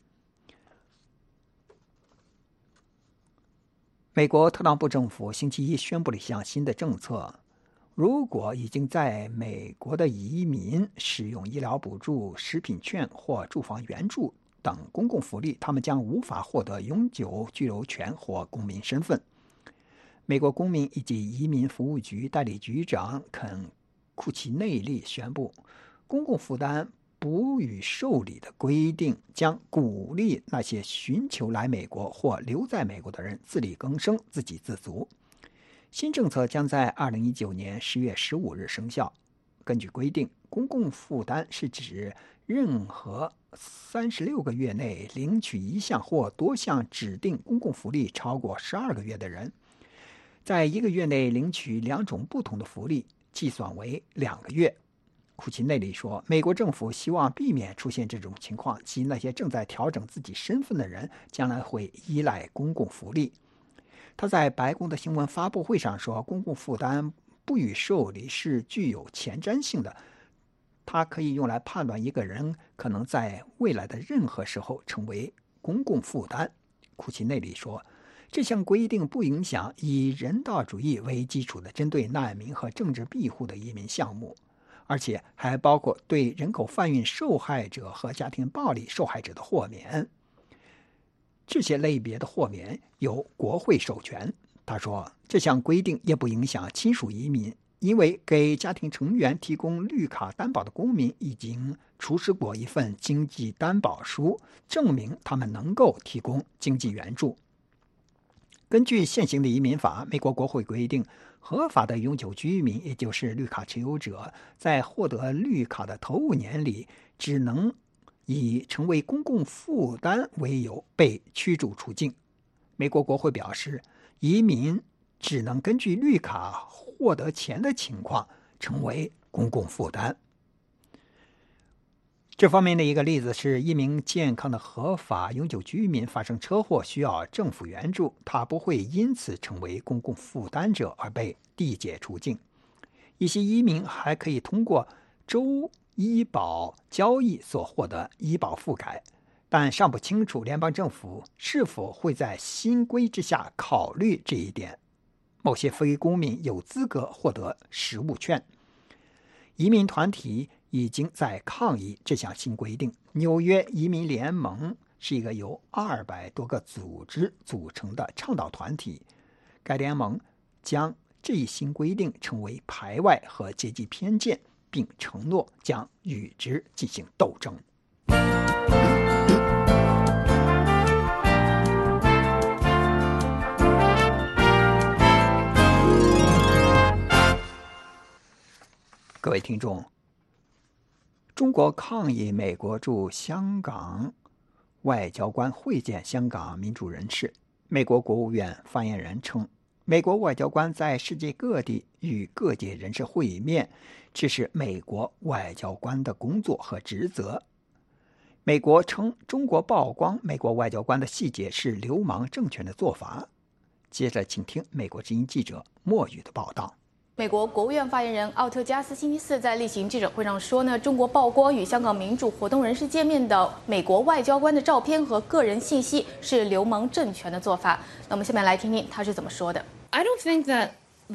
C: 美国特朗普政府星期一宣布了一项新的政策，如果已经在美国的移民使用医疗补助、食品券或住房援助等公共福利，他们将无法获得永久居留权或公民身份。美国公民以及移民服务局代理局长肯·库奇内利宣布，公共负担不予受理的规定将鼓励那些寻求来美国或留在美国的人自力更生、自给自足。新政策将在2019年10月15日生效。根据规定，公共负担是指任何36个月内领取一项或多项指定公共福利超过12个月的人。在1个月内领取2种不同的福利，计算为2个月。库奇内利说，美国政府希望避免出现这种情况，即那些正在调整自己身份的人将来会依赖公共福利。他在白宫的新闻发布会上说，公共负担不予受理是具有前瞻性的，它可以用来判断一个人可能在未来的任何时候成为公共负担。库奇内利说，这项规定不影响以人道主义为基础的针对难民和政治庇护的移民项目，而且还包括对人口贩运受害者和家庭暴力受害者的豁免。这些类别的豁免由国会授权。他说，这项规定也不影响亲属移民，因为给家庭成员提供绿卡担保的公民已经出示过一份经济担保书，证明他们能够提供经济援助。根据现行的移民法，美国国会规定，合法的永久居民，也就是绿卡持有者，在获得绿卡的头5年里，只能以成为公共负担为由被驱逐出境。美国国会表示，移民只能根据绿卡获得钱的情况成为公共负担。这方面的一个例子是，一名健康的合法永久居民发生车祸需要政府援助，他不会因此成为公共负担者而被递解出境。一些移民还可以通过州医保交易所获得医保覆盖，但尚不清楚联邦政府是否会在新规之下考虑这一点。某些非公民有资格获得食物券。移民团体已经在抗议这项新规定。纽约移民联盟是一个由200多个组织组成的倡导团体，该联盟将这一新规定称为排外和阶级偏见，并承诺将与之进行斗争。各位听众，中国抗议美国驻香港外交官会见香港民主人士。美国国务院发言人称，美国外交官在世界各地与各界人士会面，这是美国外交官的工作和职责。美国称，中国曝光美国外交官的细节是流氓政权的做法。接着请听美国之音记者莫宇的报道。
J: 美国国务院发言人奥特加斯星期四在例行记者会上说呢，中国曝光与香港民主活动人士见面的美国外交官的照片和个人信息是流氓政权的做法。那我们下面来听听他是怎么说的。
L: I don't think that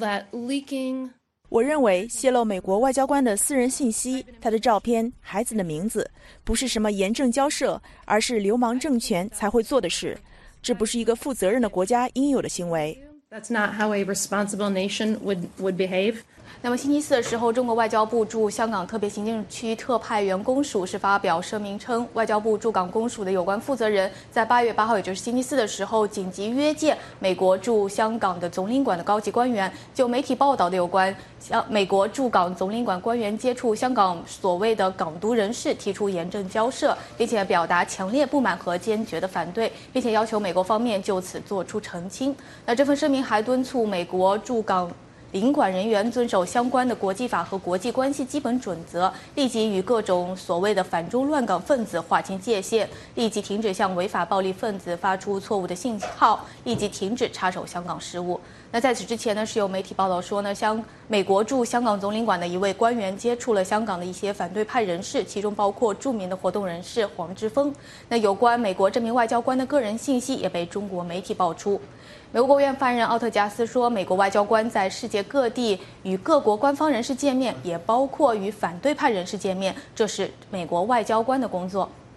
L: leaking。
H: 我认为泄露美国外交官的私人信息、他的照片、孩子的名字，不是什么严正交涉，而是流氓政权才会做的事。这不是一个负责任的国家应有的行为。
L: That's not how a responsible nation would behave.
J: 那么星期四的时候，中国外交部驻香港特别行政区特派员公署是发表声明称，外交部驻港公署的有关负责人在8月8号，也就是星期四的时候，紧急约见美国驻香港的总领馆的高级官员，就媒体报道的有关美国驻港总领馆官员接触香港所谓的港独人士提出严正交涉，并且表达强烈不满和坚决的反对，并且要求美国方面就此做出澄清。那这份声明还敦促美国驻港领馆人员遵守相关的国际法和国际关系基本准则，立即与各种所谓的反中乱港分子划清界限，立即停止向违法暴力分子发出错误的信号，立即停止插手香港事务。那在此之前呢，是有媒体报道说呢，美国驻香港总领馆的一位官员接触了香港的一些反对派人士，其中包括著名的活动人士黄之锋。那有关美国这名外交官的个人信息也被中国媒体爆出。美国国务院发言人奥特加斯说，美国外交官在世界各地与各国官方人士见面，也包括与反对派人士见面，这是美国外交官的工作。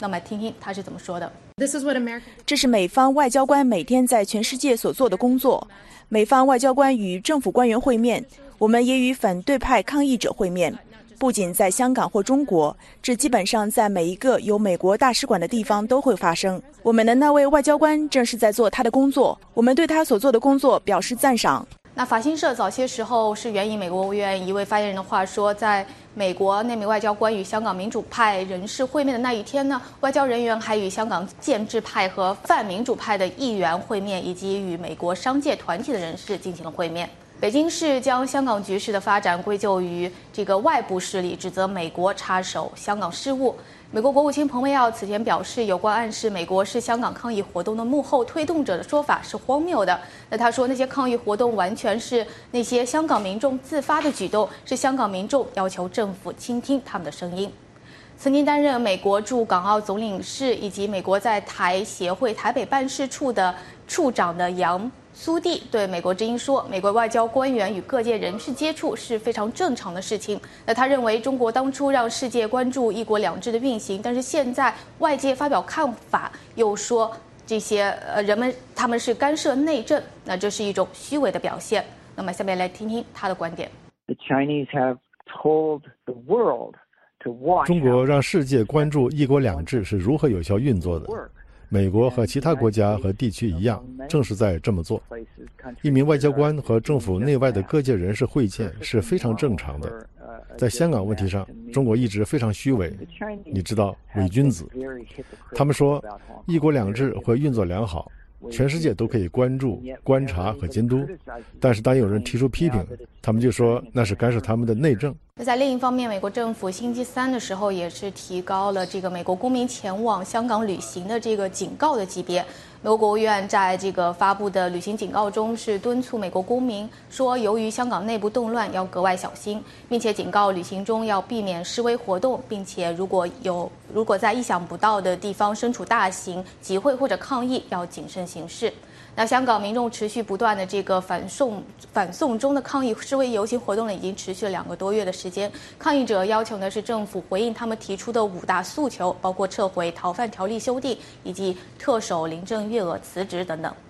J: 那么听听他是怎么说的。
H: 这是美方外交官每天在全世界所做的工作。美方外交官与政府官员会面，我们也与反对派抗议者会面。不仅在香港或中国，这基本上在每一个有美国大使馆的地方都会发生。我们的那位外交官正是在做他的工作，我们对他所做的工作表示赞赏。
J: 那法新社早些时候是援引美国国务院一位发言人的话说，在美国那名外交官与香港民主派人士会面的那一天呢，外交人员还与香港建制派和泛民主派的议员会面，以及与美国商界团体的人士进行了会面。北京市将香港局势的发展归咎于这个外部势力，指责美国插手香港事务。美国国务卿蓬佩奥此前表示，有关暗示美国是香港抗议活动的幕后推动者的说法是荒谬的。那他说，那些抗议活动完全是那些香港民众自发的举动，是香港民众要求政府倾听他们的声音。曾经担任美国驻港澳总领事以及美国在台协会台北办事处的处长的杨苏蒂对美国之音说，美国外交官员与各界人士接触是非常正常的事情。那他认为中国当初让世界关注一国两制的运行，但是现在外界发表看法又说这些人们他们是干涉内政，那这是一种虚伪的表现。那么下面来听听他的观点。
M: The Chinese have told the world to watch.
N: 中国让世界关注一国两制是如何有效运作的。美国和其他国家和地区一样，正是在这么做。一名外交官和政府内外的各界人士会见是非常正常的。在香港问题上，中国一直非常虚伪，你知道，伪君子。他们说一国两制会运作良好，全世界都可以关注、观察和监督，但是当有人提出批评，他们就说那是干涉他们的内政。
J: 那在另一方面，美国政府星期三的时候也是提高了这个美国公民前往香港旅行的这个警告的级别。美国国务院在这个发布的旅行警告中是敦促美国公民说，由于香港内部动乱要格外小心，并且警告旅行中要避免示威活动，并且如果在意想不到的地方身处大型集会或者抗议，要谨慎行事。那香港民众持续不断的这个反送中的抗议示威游行活动呢，已经持续了2个多月的时间。抗议者要求的是政府回应他们提出的5大诉求，包括撤回逃犯条例修订，以及特首林郑月娥辞职等等。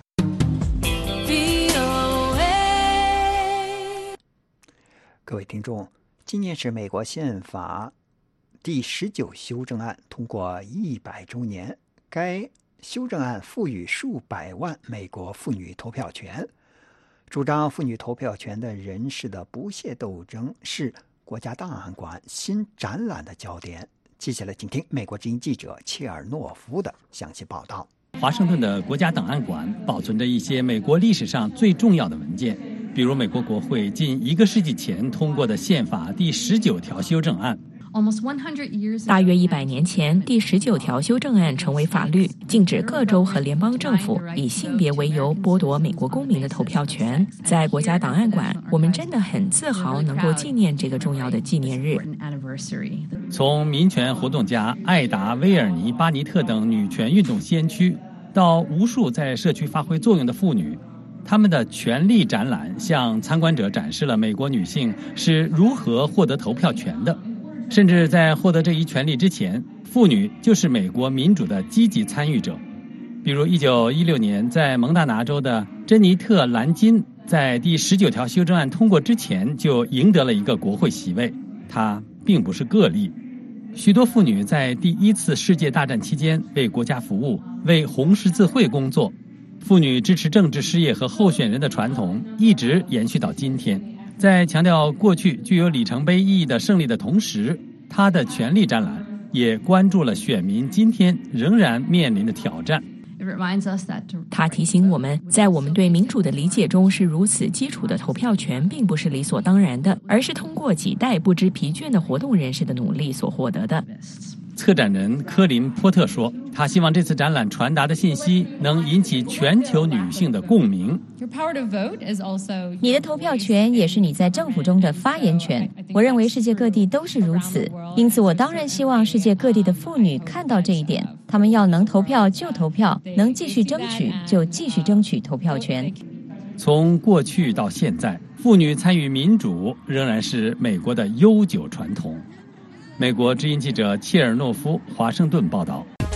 C: 各位听众，今年是美国宪法第19修正案通过100周年，该修正案赋予数百万美国妇女投票权。主张妇女投票权的人士的不懈斗争是国家档案馆新展览的焦点。接下来请听美国之音记者切尔诺夫的详细报道。
A: 华盛顿的国家档案馆保存着一些美国历史上最重要的文件，比如美国国会近1个世纪前通过的宪法第19条修正案。
O: 大约100年前，第19条修正案成为法律，禁止各州和联邦政府以性别为由剥夺美国公民的投票权。在国家档案馆，我们真的很自豪能够纪念这个重要的纪念日。
A: 从民权活动家艾达·威尔尼·巴尼特等女权运动先驱，到无数在社区发挥作用的妇女，他们的权利展览向参观者展示了美国女性是如何获得投票权的。甚至在获得这一权利之前，妇女就是美国民主的积极参与者。比如1916年在蒙大拿州的珍妮特·兰金，在第19条修正案通过之前就赢得了一个国会席位，她并不是个例。许多妇女在第1次世界大战期间为国家服务，为红十字会工作。妇女支持政治事业和候选人的传统一直延续到今天。在强调过去具有里程碑意义的胜利的同时，他的权力展览也关注了选民今天仍然面临的挑战。
O: 他提醒我们，在我们对民主的理解中是如此基础的投票权并不是理所当然的，而是通过几代不知疲倦的活动人士的努力所获得的。
A: 策展人科林·波特说，他希望这次展览传达的信息能引起全球女性的共鸣。
P: 你的投票权也是你在政府中的发言权，我认为世界各地都是如此，因此我当然希望世界各地的妇女看到这一点，她们要能投票就投票，能继续争取就继续争取投票权。
A: 从过去到现在，妇女参与民主仍然是美国的悠久传统。美国之音记者切尔诺夫华盛顿报道。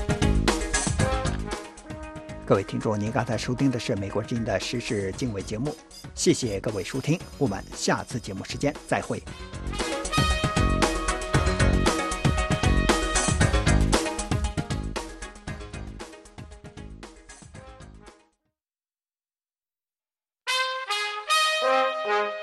C: 各位听众，您刚才收听的是美国之音的时事经纬节目，谢谢各位收听，我们下次节目时间再会。